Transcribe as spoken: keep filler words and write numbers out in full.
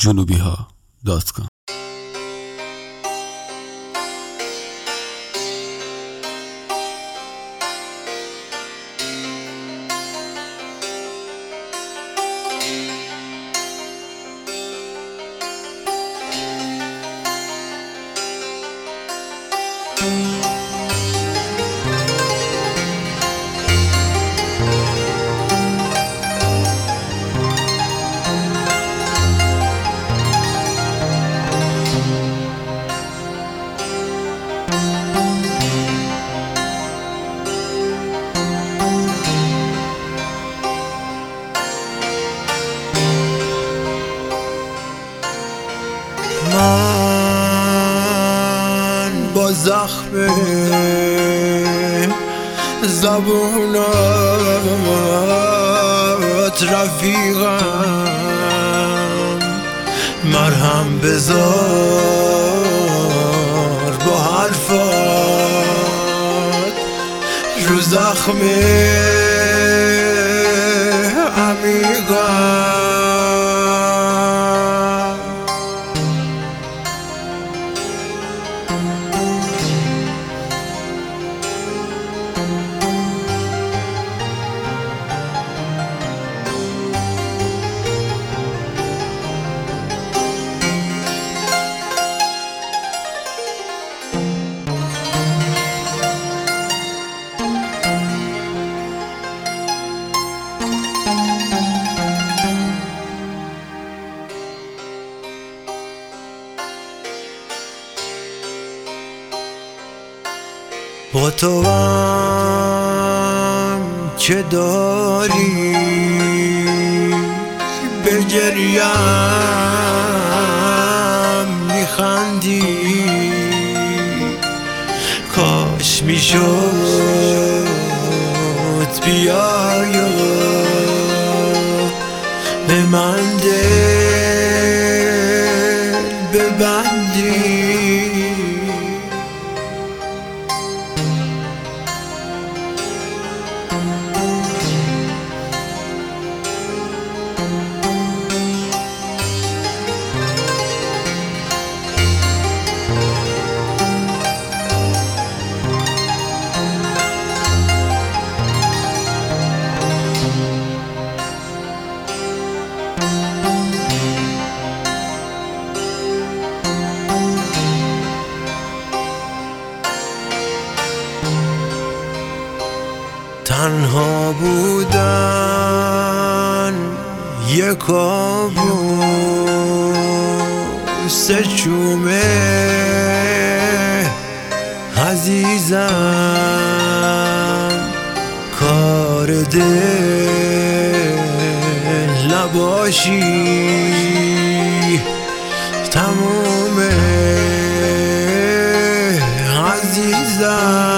جنوبی ها دات کام. من با زخم زبونات رفیقم، مرهم بذار با حرفات رو زخم عمیقم. با تو هم که داری به گریم میخندی، کاش میشد بیای و به من دل ببندی. تنها بودن یک کابوس چومه عزیزم، کار دل نباشی تمومه عزیزم.